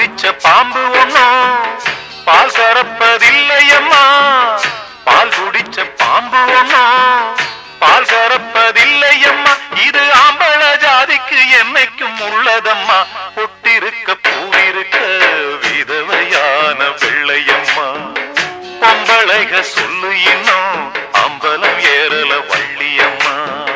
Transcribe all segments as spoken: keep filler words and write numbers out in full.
குடிச்ச பாம்பு ஒண்ணும் பால் கறப்பதில்லையம்மா. பால் குடிச்ச பாம்பு ஒண்ணும் பால் கறப்பதில்லையம்மா. இது ஆம்பள ஜாதிக்கு என்னைக்கும் உள்ளதம்மா. பொட்டிருக்க பூவிருக்க விதவையான வெள்ளையம்மா. பொம்பளைக சொல்லு இன்னும் அம்பலம் ஏறல வள்ளியம்மா.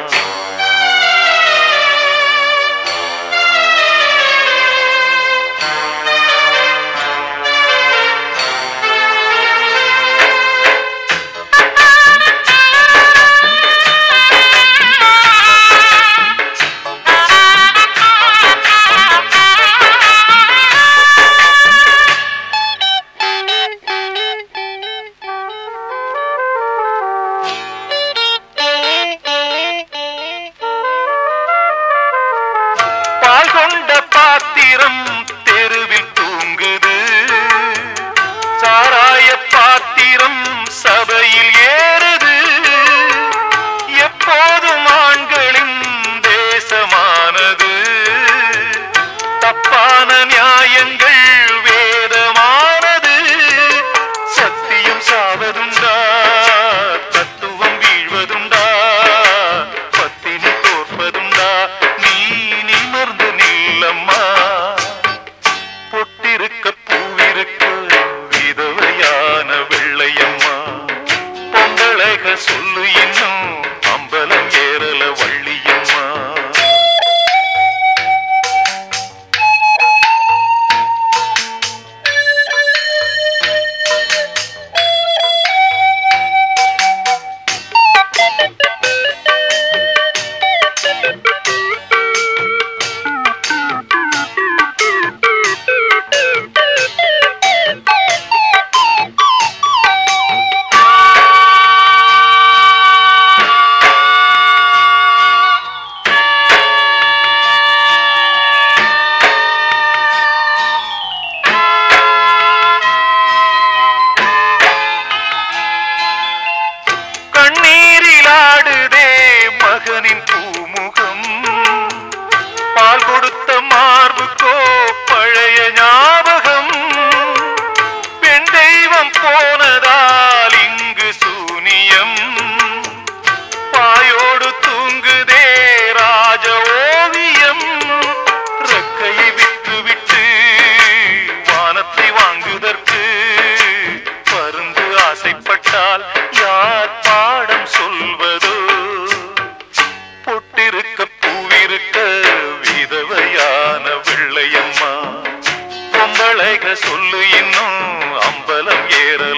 பாத்திரம் தெருவில் தூங்குது, சாராய பாத்திரம் சபையில் ஏறுது. எப்போதும் ஆண்களின் தேசமானது. தப்பான நியாயங்கள் வேதமானது. சத்தியம் சாவதுண்டா, தத்துவம் வீழ்வதுண்டா, பத்தினி தோற்பதுண்டா. நீ நிமர்ந்து நில்லம்மா. பொட்டிருக்க பூவிருக்க விதவையான வெள்ளையம்மா. பொங்கலக சொல்லு இன்னும் அம்பலம் ஏறல வள்ளியம்மா. கண்ணீரிலாடுதே மகனின் பூமுகம். பால் கொடுத்த மார்புக்கோ பழைய ஞாபகம். பெண் தெய்வம் போனதால் இங்கு சூனியம். பாயோடு தூங்குதே ராஜ ஓவியம். ரெக்கையை விட்டு விட்டு வானத்தை வாங்குதற்கு பருந்து ஆசைப்பட்டால் யார் பாடம் சொல்வதோ. பொட்டிருக்க பூவிருக்க விதவையான வெள்ளையம்மா. பொம்பளைக சொல்லு இன்னும் அம்பலம் ஏற